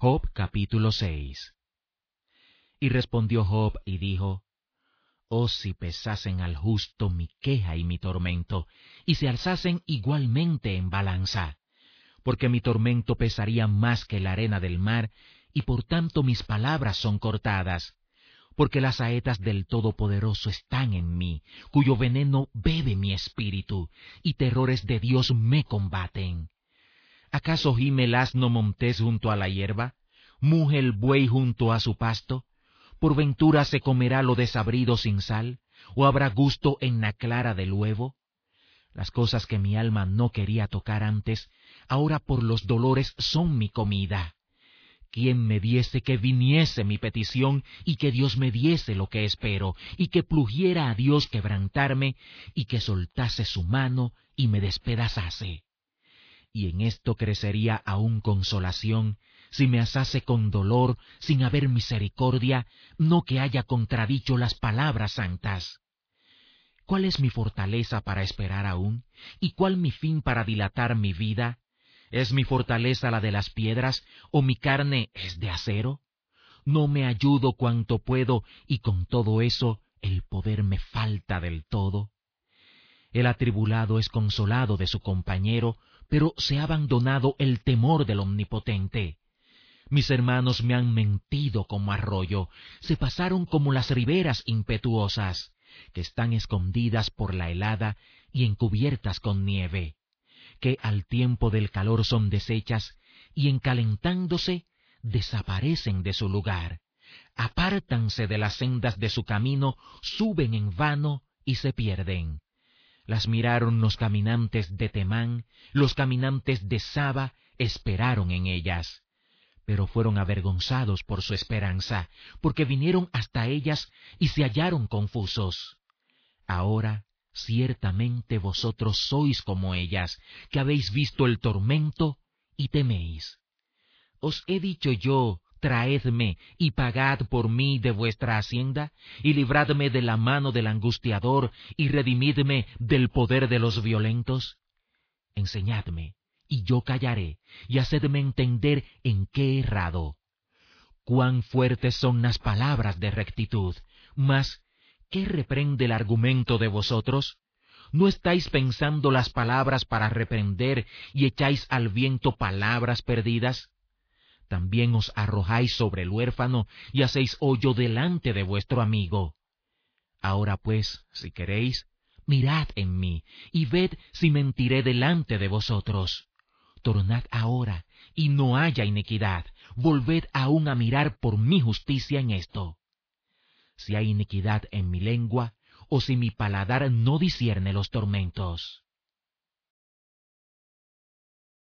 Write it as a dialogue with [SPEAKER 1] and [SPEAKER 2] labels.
[SPEAKER 1] Job capítulo 6. Y respondió Job y dijo: Oh, si pesasen al justo mi queja y mi tormento, y se alzasen igualmente en balanza, porque mi tormento pesaría más que la arena del mar, y por tanto mis palabras son cortadas, porque las saetas del Todopoderoso están en mí, cuyo veneno bebe mi espíritu, y terrores de Dios me combaten. ¿Acaso gime el asno montés junto a la hierba? ¿Muge el buey junto a su pasto? ¿Por ventura se comerá lo desabrido sin sal? ¿O habrá gusto en la clara del huevo? Las cosas que mi alma no quería tocar antes, ahora por los dolores son mi comida. ¿Quién me diese que viniese mi petición, y que Dios me diese lo que espero, y que plugiera a Dios quebrantarme, y que soltase su mano y me despedazase? Y en esto crecería aún consolación, si me asase con dolor, sin haber misericordia, no que haya contradicho las palabras santas. ¿Cuál es mi fortaleza para esperar aún? ¿Y cuál mi fin para dilatar mi vida? ¿Es mi fortaleza la de las piedras, o mi carne es de acero? No me ayudo cuanto puedo, y con todo eso el poder me falta del todo. El atribulado es consolado de su compañero, pero se ha abandonado el temor del Omnipotente. Mis hermanos me han mentido como arroyo, se pasaron como las riberas impetuosas, que están escondidas por la helada y encubiertas con nieve, que al tiempo del calor son deshechas, y en calentándose desaparecen de su lugar. Apártanse de las sendas de su camino, suben en vano y se pierden. Las miraron los caminantes de Temán, los caminantes de Saba esperaron en ellas. Pero fueron avergonzados por su esperanza, porque vinieron hasta ellas y se hallaron confusos. Ahora, ciertamente vosotros sois como ellas, que habéis visto el tormento y teméis. Os he dicho yo: traedme y pagad por mí de vuestra hacienda, y libradme de la mano del angustiador, y redimidme del poder de los violentos. Enseñadme, y yo callaré, y hacedme entender en qué he errado. Cuán fuertes son las palabras de rectitud, mas ¿qué reprende el argumento de vosotros? ¿No estáis pensando las palabras para reprender, y echáis al viento palabras perdidas? También os arrojáis sobre el huérfano, y hacéis hoyo delante de vuestro amigo. Ahora pues, si queréis, mirad en mí, y ved si mentiré delante de vosotros. Tornad ahora, y no haya iniquidad, volved aún a mirar por mi justicia en esto. Si hay iniquidad en mi lengua, o si mi paladar no discierne los tormentos.